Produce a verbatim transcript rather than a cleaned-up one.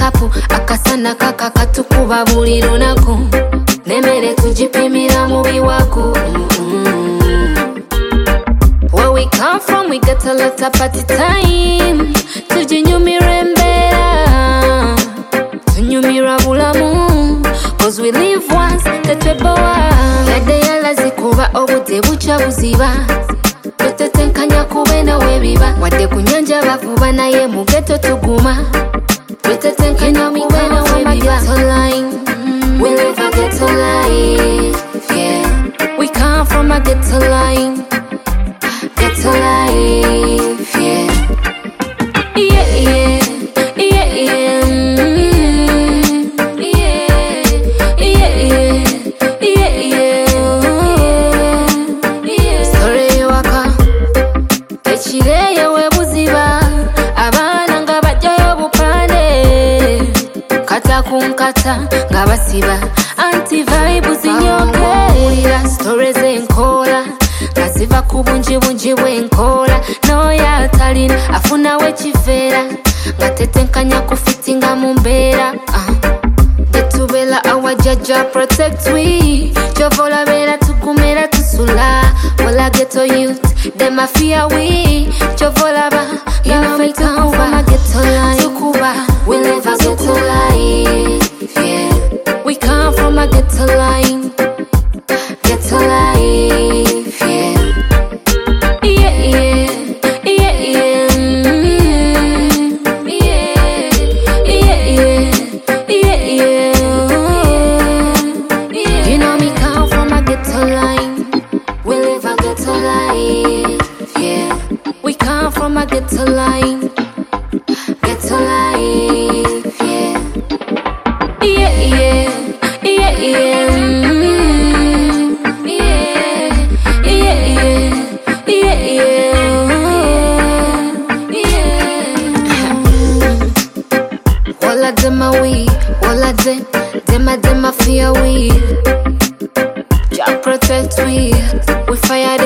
kapu akasana kaka katukuba buli lunaku nemere tujipimira mu biwaku. Where we come from we get a lot of party time tujinyumira embera tunyumira bulamu cause we live once teteboa yadde yalazi kuba obudde bucha buziba tutetenkanya kubena webiba wadde kunyanja bavuba naye mu ghetto tuguma tutetenkanya kubena webiba. We live a ghetto life, yeah. We come from a ghetto line, ghetto life, yeah. Yeah, yeah, yeah, yeah, mm, yeah, yeah, yeah, yeah, yeah. Story waka, echireya webuziba, abana nga bajjayo bupande, kata kunkata nga basiba, anti vibe zinyoke, stories enkola, kaziva kubunji bunji bwenkola, noya talina afuna wechifera, ngatetenkanya kufitinga mumbera. uh. Getubela awa jaja protect we, chovola bela tukumera tusula, wala ghetto youth, dem a fear we, chovola ba, you know me come from a ghetto life, tukuba, we live a ghetto life, yeah. We come from a ghetto line, ghetto life, yeah. Yeah, yeah, yeah, yeah, mm, yeah, yeah, yeah, yeah, yeah. You know me come from a ghetto line, we live a ghetto life, yeah. We come from a ghetto line, ghetto life, yeah. Yeah, yeah, yeah, yeah, mm, yeah, yeah, yeah, yeah, yeah, yeah. Walla dem a we, walla dem, dem a dem a fear we. Jah protect we, we fire